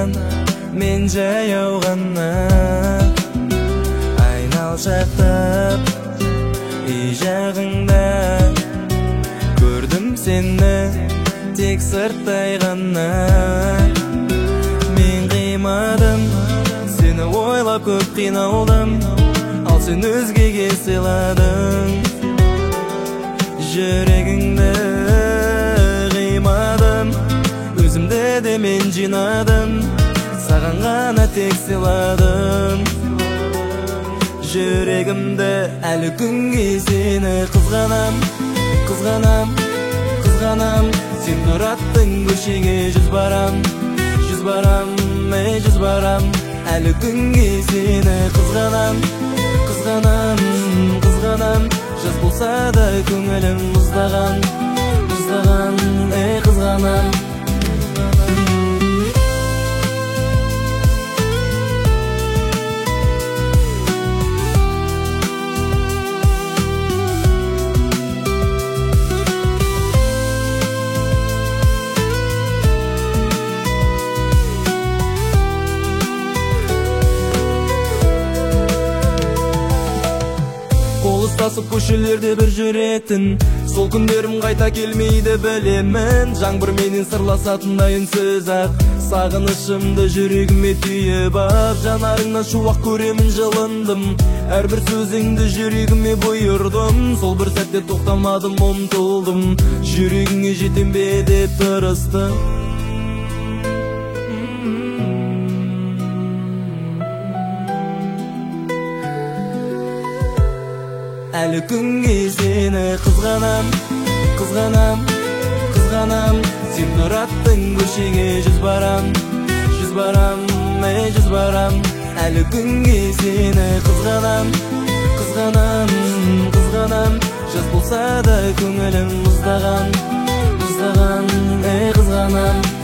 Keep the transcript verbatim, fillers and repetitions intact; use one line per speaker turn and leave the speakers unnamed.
саған мен жаяу ғана айналшақтап үй жағыңда көрдім сені тек сырттай ғана. Мен қимадым, сені ойлап көп қиналдым, ал сен өзгеге сыйладың. Жүрегіңді қимадым, өзімді де мен жинадым, саған ғана тек сыйладым. Жүрегімді әлі күнге сені қызғанам, қызғанам, қызғанам. Сен тұраттың көшеге жүз барам, жүз барам, ей жүз барам. Әлі күнге сені қызғанам, қызғанам, қызғанам. Жаз болса да көңілім мұздаған, мұздаған, ей қызғанам. Қол ұстасып көшелерде бір жүретін, сол күндерім қайта келмейді білемін. Жаңбыр менен сырласатындай үнсіз ақ сағынышымды жүрегіме түйіп ап, жанарыңнан шуақ көремін жылындым, әрбір сөзіңді жүрегіме бұйырдым. Сол бір сәтте тоқтамадым, ұмтылдым, жүрегіңе жетем бе деп тырыстым. Әлі күнге сені қызғанам, қызғанам, қызғанам. Сен тұраттың көшеге жүз барам, жүз барам, ей жүз барам. Әлі күнге сені қызғанам, қызғанам, қызғанам. Жаз болса да көңілім мұздаған, мұздаған, ей қызғанам.